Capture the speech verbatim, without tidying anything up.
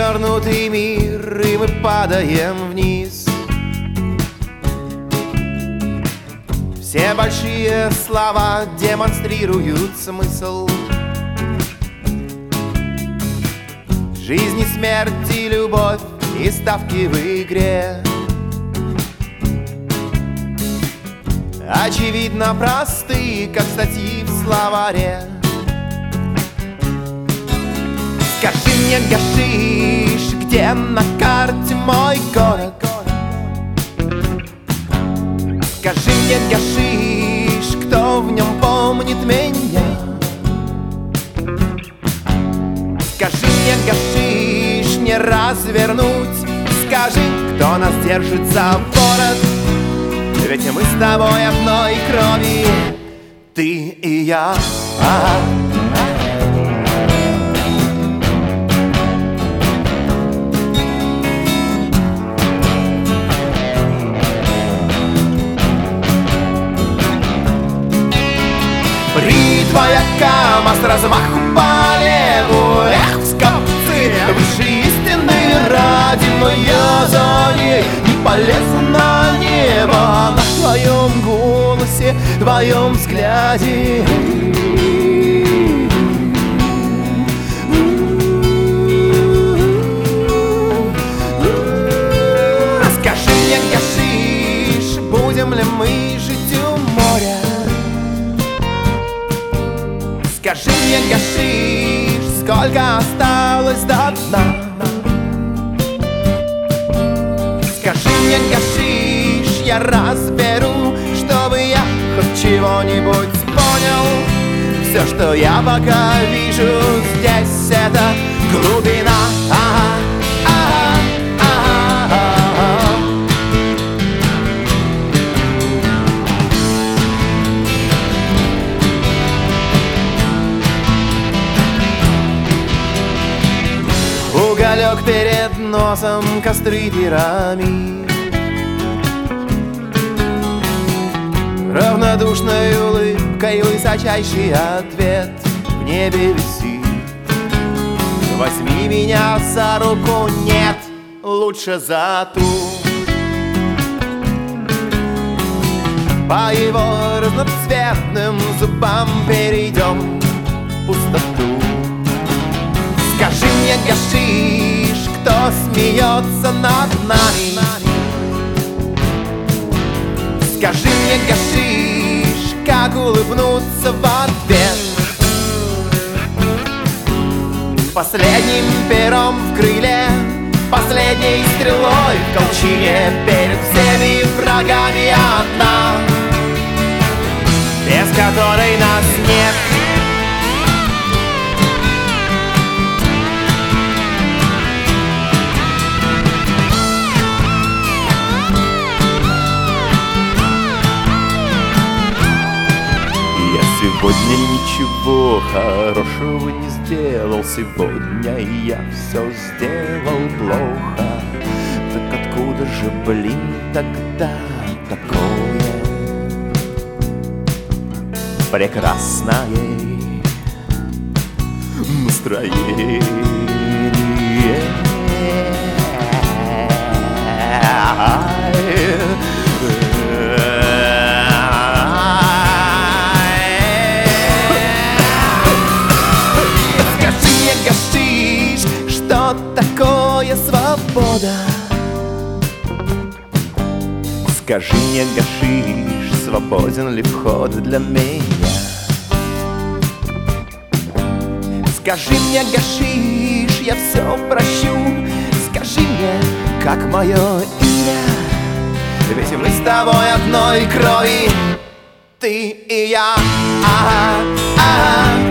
перевернутый мир, и мы падаем вниз. Все большие слова демонстрируют смысл. Жизнь и смерть, и любовь, и ставки в игре очевидно просты, как статьи в словаре. Скажи мне, Гашиш, где на карте мой город? Скажи мне, Гашиш, кто в нем помнит меня? Скажи мне, Гашиш, не развернуть. Скажи, кто нас держит за ворот? Ведь мы с тобой одной крови, ты и я. А-а. Бритва яка с размаху по леву. Эх, скопцы, выше истины ради, но я за ней не полезу на небо. На твоем голосе, твоем взгляде скажи мне, Гашиш, будем ли мы жить у моря? Скажи мне, Гашиш, сколько осталось до дна? Скажи мне, Гашиш, я разберу, чтобы я хоть чего-нибудь понял. Все, что я пока вижу здесь, это глубина. Ага, ага, ага, ага. Уголек перед носом, костры пирамид. Равнодушной улыбкой высочайший ответ в небе висит. Возьми меня за руку, нет, лучше за ту. По его разноцветным зубам перейдем в пустоту. Скажи мне, Гашиш, кто смеется над нами? Скажи мне, Гашиш, как улыбнуться в ответ? Последним пером в крыле, последней стрелой в колчине, перед всеми врагами одна, без которой нас нет. Сегодня ничего хорошего не сделал. Сегодня я все сделал плохо. Так откуда же, блин, тогда такое прекрасное настроение? Гашиш, что такое свобода? Скажи мне, Гашиш, свободен ли вход для меня? Скажи мне, Гашиш, я все прощу. Скажи мне, как мое имя? Ведь мы с тобой одной крови, ты и я. Ага, ага.